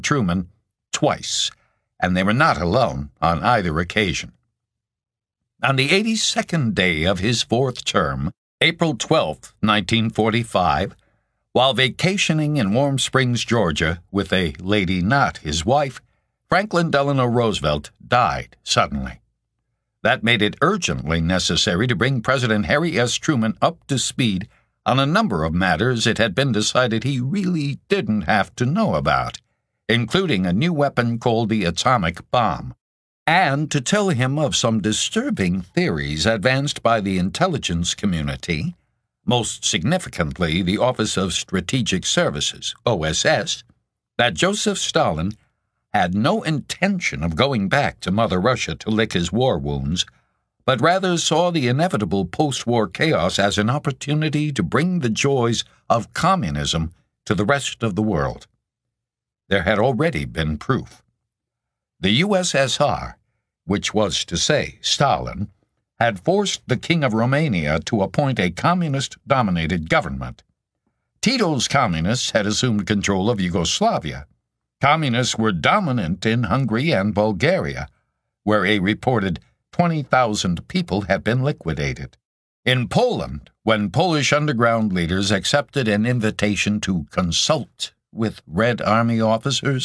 Truman twice, and they were not alone on either occasion. On the 82nd day of his fourth term, April 12, 1945, while vacationing in Warm Springs, Georgia, with a lady not his wife, Franklin Delano Roosevelt died suddenly. That made it urgently necessary to bring President Harry S. Truman up to speed on a number of matters it had been decided he really didn't have to know about, including a new weapon called the atomic bomb, and to tell him of some disturbing theories advanced by the intelligence community, most significantly the Office of Strategic Services, OSS, that Joseph Stalin had no intention of going back to Mother Russia to lick his war wounds, but rather saw the inevitable post-war chaos as an opportunity to bring the joys of communism to the rest of the world. There had already been proof. The USSR, which was to say Stalin, had forced the King of Romania to appoint a communist-dominated government. Tito's communists had assumed control of Yugoslavia. Communists were dominant in Hungary and Bulgaria, where a reported 20,000 people had been liquidated. In Poland, when Polish underground leaders accepted an invitation to consult with Red Army officers,